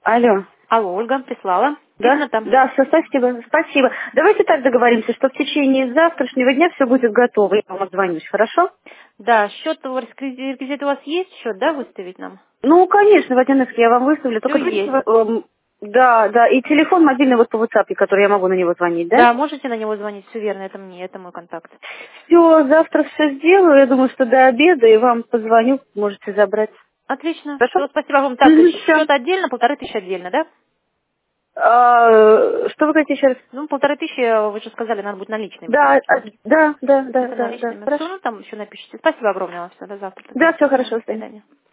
Алло. Алло, Ольга прислала. Да? Видно там? Да, все, спасибо, спасибо. Давайте так договоримся, что в течение завтрашнего дня все будет готово. Я вам отзвонюсь, хорошо? Да, счет, реквизит у вас есть, счет, да, выставить нам? Ну, конечно, в 1С я вам выставлю. Все Только давайте есть. да, да, и телефон мобильный вот по WhatsApp, который я могу на него звонить, да? Да, можете на него звонить, все верно, это мне, это мой контакт. Все, завтра все сделаю. Я думаю, что до обеда и вам позвоню, можете забрать. Отлично. Хорошо? Все, спасибо вам. Так, Все. счет отдельно, 1500 отдельно, да? Что вы хотите еще раз? Ну, 1500, вы же сказали, надо будет наличные Да, выплатить. да, да, да, Это да, да. наличными. Все, Хорошо. ну там еще напишите. Спасибо огромное вам. Все, до завтра. Да, Тогда. все хорошо, До до свидания. свидания.